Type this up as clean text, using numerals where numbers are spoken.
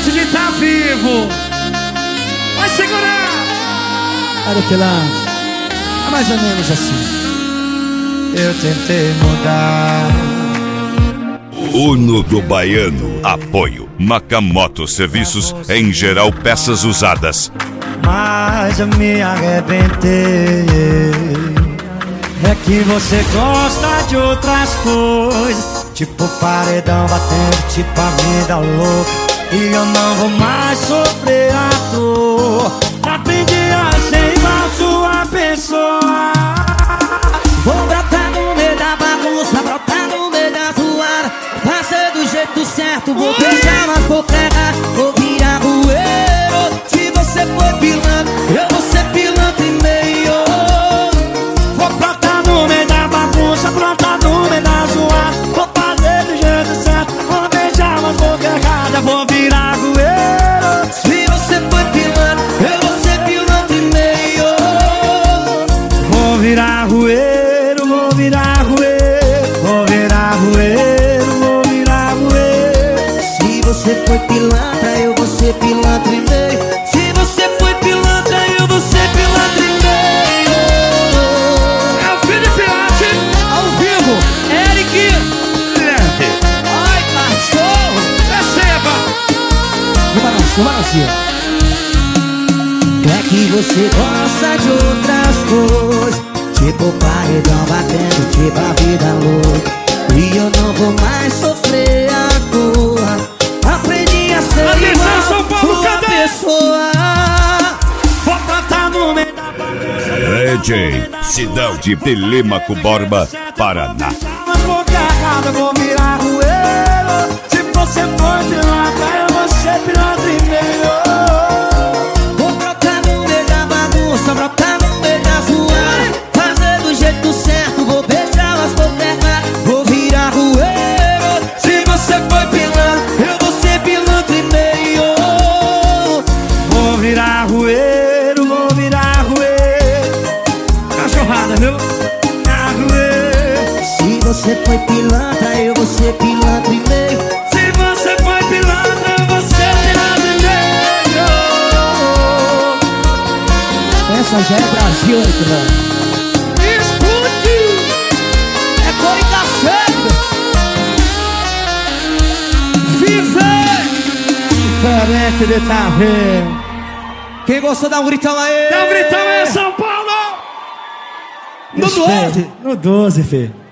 gosto de estar vivo. Vai segurar. Olha que lá, é mais ou menos assim. Eu tentei mudar. Uno do Baiano. Apoio Makamoto Serviços, em geral peças usadas. Mas eu me arrebentei. É que você gosta de outras coisas, tipo paredão batendo, tipo a vida louca. E eu não vou mais sofrer a dor. Aprendi a ser igual sua pessoa. Vou brotar no meio da bagunça, brotar no meio da zoada, fazer do jeito certo, vou beijar mas vou pegar, vou virar bueiro. Se você for pilantra, eu vou ser pilantra e meio. Vou brotar no meio da bagunça, brotar no meio da zoada, vou fazer do jeito certo, vou beijar mas vou pegar, eu vou virar bueiro. Se você for pilantra, eu vou ser pilantra e meio. Vou virar bueiro. Vou virar roeiro, vou virar roeiro, vou virar roeiro. Se você foi pilantra, eu vou ser pilantra e meio. Se você foi pilantra, eu vou ser pilantra e meio. É o Felipe Arte, ao vivo, Eric. Ai, cachorro. Receba. No balancinho. É que você gosta de outras coisas, tipo paredão batendo, tipo a vida louca. E eu não vou mais sofrer a dor. Aprendi a ser igual São Paulo, sua cadê? pessoa. Vou plantar no meio da bagunça. DJ Cidade Telêmaco Borba, Paraná. Mas vou carregada, vou virar roeiro. Se você for pilantra, eu vou ser pilantra e meio. Vou brotar no meio da bagunça, brotar no meio da zoada, do jeito certo, vou beijar, mas vou pegar, vou virar roeiro. Se você foi pilantra, eu vou ser pilantra e meio. Vou virar roeiro, vou virar roeiro. Cachorrada, viu? Virar roeiro. Se você foi pilantra, eu vou ser pilantra e meio. Se você foi pilantra, eu vou ser pilantra e meio. Essa já é Brasil, mano. Diferente de tá vendo. Quem gostou dá um gritão aí. Dá um gritão aí, São Paulo. No 12. No 12, filho.